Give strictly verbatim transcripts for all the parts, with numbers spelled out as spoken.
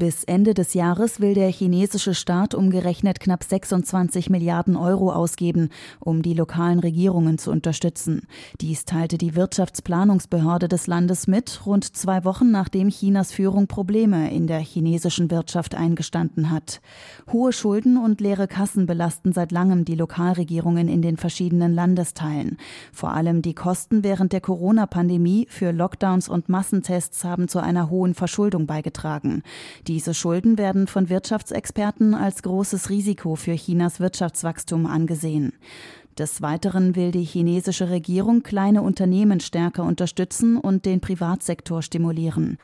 Bis Ende des Jahres will der chinesische Staat umgerechnet knapp sechsundzwanzig Milliarden Euro ausgeben, um die lokalen Regierungen zu unterstützen. Dies teilte die Wirtschaftsplanungsbehörde des Landes mit, rund zwei Wochen nachdem Chinas Führung Probleme in der chinesischen Wirtschaft eingestanden hat. Hohe Schulden und leere Kassen belasten seit langem die Lokalregierungen in den verschiedenen Landesteilen. Vor allem die Kosten während der Corona-Pandemie für Lockdowns und Massentests haben zu einer hohen Verschuldung beigetragen. Diese Schulden werden von Wirtschaftsexperten als großes Risiko für Chinas Wirtschaftswachstum angesehen. Des Weiteren will die chinesische Regierung kleine Unternehmen stärker unterstützen und den Privatsektor stimulieren.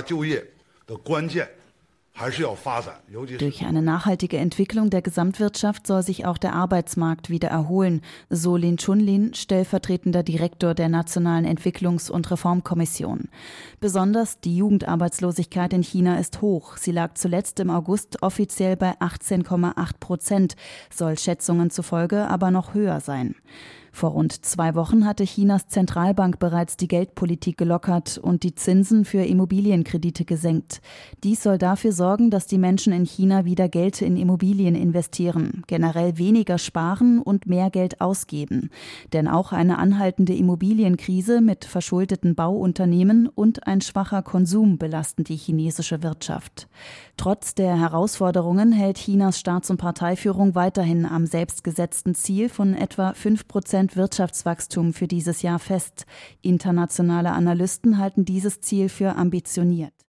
Durch eine nachhaltige Entwicklung der Gesamtwirtschaft soll sich auch der Arbeitsmarkt wieder erholen, so Lin Chunlin, stellvertretender Direktor der Nationalen Entwicklungs- und Reformkommission. Besonders die Jugendarbeitslosigkeit in China ist hoch. Sie lag zuletzt im August offiziell bei achtzehn Komma acht Prozent, soll Schätzungen zufolge aber noch höher sein. Vor rund zwei Wochen hatte Chinas Zentralbank bereits die Geldpolitik gelockert und die Zinsen für Immobilienkredite gesenkt. Dies soll dafür sorgen, dass die Menschen in China wieder Geld in Immobilien investieren, generell weniger sparen und mehr Geld ausgeben. Denn auch eine anhaltende Immobilienkrise mit verschuldeten Bauunternehmen und ein schwacher Konsum belasten die chinesische Wirtschaft. Trotz der Herausforderungen hält Chinas Staats- und Parteiführung weiterhin am selbstgesetzten Ziel von etwa fünf Prozent Wirtschaftswachstum für dieses Jahr fest. Internationale Analysten halten dieses Ziel für ambitioniert.